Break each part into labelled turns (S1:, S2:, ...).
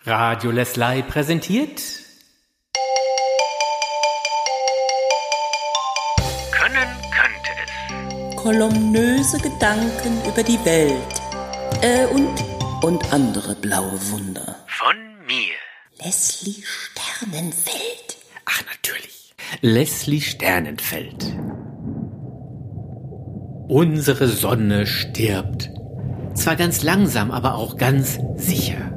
S1: Radio Lesley präsentiert
S2: Können könnte es.
S3: Kolumnöse Gedanken über die Welt. Und andere blaue Wunder.
S2: Von mir.
S3: Leslie Sternenfeld.
S1: Ach, natürlich. Leslie Sternenfeld. Unsere Sonne stirbt. Zwar ganz langsam, aber auch ganz sicher.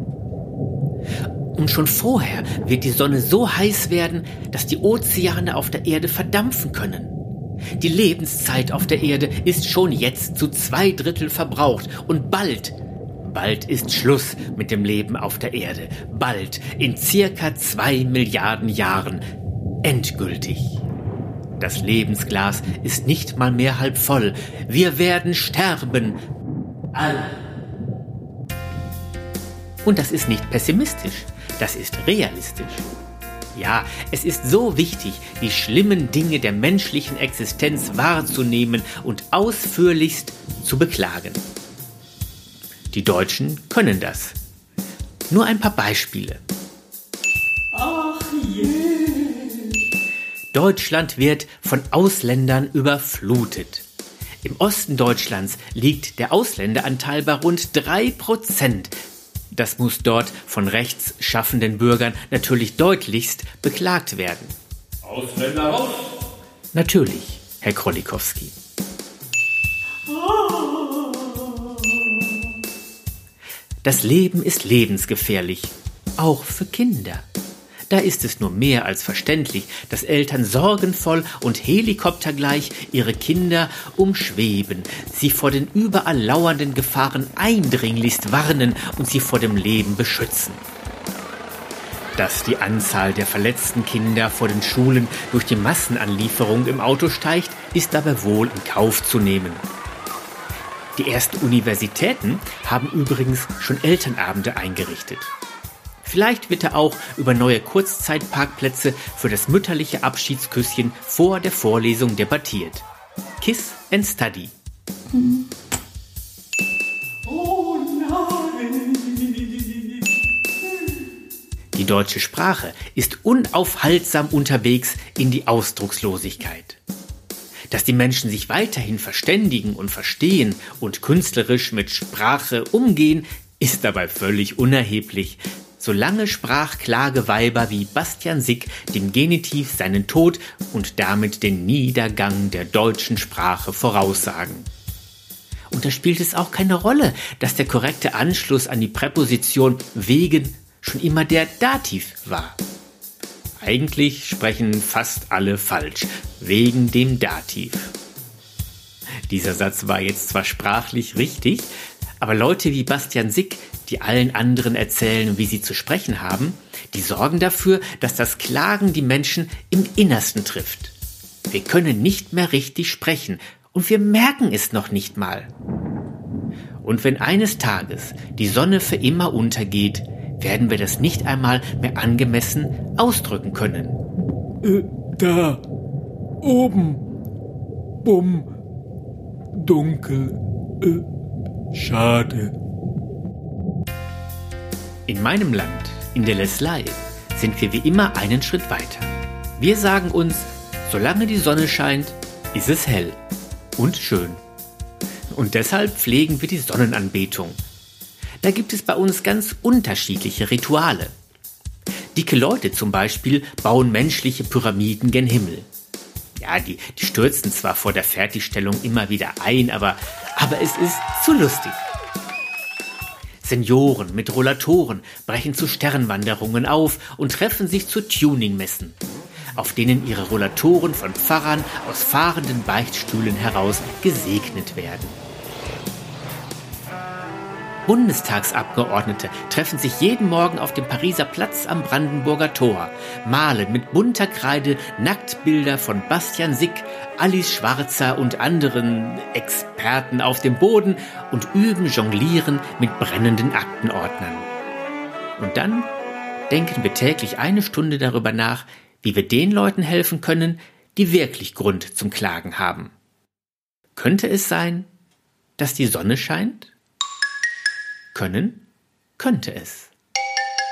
S1: Und schon vorher wird die Sonne so heiß werden, dass die Ozeane auf der Erde verdampfen können. Die Lebenszeit auf der Erde ist schon jetzt zu 2/3 verbraucht und bald ist Schluss mit dem Leben auf der Erde. Bald, in circa 2 Milliarden Jahren, endgültig. Das Lebensglas ist nicht mal mehr halb voll. Wir werden sterben. Alle. Und das ist nicht pessimistisch, das ist realistisch. Ja, es ist so wichtig, die schlimmen Dinge der menschlichen Existenz wahrzunehmen und ausführlichst zu beklagen. Die Deutschen können das. Nur ein paar Beispiele.
S3: Ach je.
S1: Deutschland wird von Ausländern überflutet. Im Osten Deutschlands liegt der Ausländeranteil bei rund 3%. Das muss dort von rechtsschaffenden Bürgern natürlich deutlichst beklagt werden.
S4: Ausländer raus!
S1: Natürlich, Herr Krolikowski. Das Leben ist lebensgefährlich, auch für Kinder. Da ist es nur mehr als verständlich, dass Eltern sorgenvoll und helikoptergleich ihre Kinder umschweben, sie vor den überall lauernden Gefahren eindringlichst warnen und sie vor dem Leben beschützen. Dass die Anzahl der verletzten Kinder vor den Schulen durch die Massenanlieferung im Auto steigt, ist dabei wohl in Kauf zu nehmen. Die ersten Universitäten haben übrigens schon Elternabende eingerichtet. Vielleicht wird auch über neue Kurzzeitparkplätze für das mütterliche Abschiedsküsschen vor der Vorlesung debattiert. Kiss and Study.
S3: Oh nein.
S1: Die deutsche Sprache ist unaufhaltsam unterwegs in die Ausdruckslosigkeit. Dass die Menschen sich weiterhin verständigen und verstehen und künstlerisch mit Sprache umgehen, ist dabei völlig unerheblich, solange Sprachklageweiber wie Bastian Sick dem Genitiv seinen Tod und damit den Niedergang der deutschen Sprache voraussagen. Und da spielt es auch keine Rolle, dass der korrekte Anschluss an die Präposition wegen schon immer der Dativ war. Eigentlich sprechen fast alle falsch, wegen dem Dativ. Dieser Satz war jetzt zwar sprachlich richtig, aber Leute wie Bastian Sick, die allen anderen erzählen, wie sie zu sprechen haben, die sorgen dafür, dass das Klagen die Menschen im Innersten trifft. Wir können nicht mehr richtig sprechen und wir merken es noch nicht mal. Und wenn eines Tages die Sonne für immer untergeht, werden wir das nicht einmal mehr angemessen ausdrücken können.
S4: Da, oben, bumm, dunkel, schade.
S1: In meinem Land, in der Lesley, sind wir wie immer einen Schritt weiter. Wir sagen uns, solange die Sonne scheint, ist es hell und schön. Und deshalb pflegen wir die Sonnenanbetung. Da gibt es bei uns ganz unterschiedliche Rituale. Dicke Leute zum Beispiel bauen menschliche Pyramiden gen Himmel. Ja, die stürzen zwar vor der Fertigstellung immer wieder ein, aber es ist zu lustig. Senioren mit Rollatoren brechen zu Sternwanderungen auf und treffen sich zu Tuningmessen, auf denen ihre Rollatoren von Pfarrern aus fahrenden Beichtstühlen heraus gesegnet werden. Bundestagsabgeordnete treffen sich jeden Morgen auf dem Pariser Platz am Brandenburger Tor, malen mit bunter Kreide Nacktbilder von Bastian Sick, Alice Schwarzer und anderen Experten auf dem Boden und üben Jonglieren mit brennenden Aktenordnern. Und dann denken wir täglich 1 Stunde darüber nach, wie wir den Leuten helfen können, die wirklich Grund zum Klagen haben. Könnte es sein, dass die Sonne scheint? Können könnte es.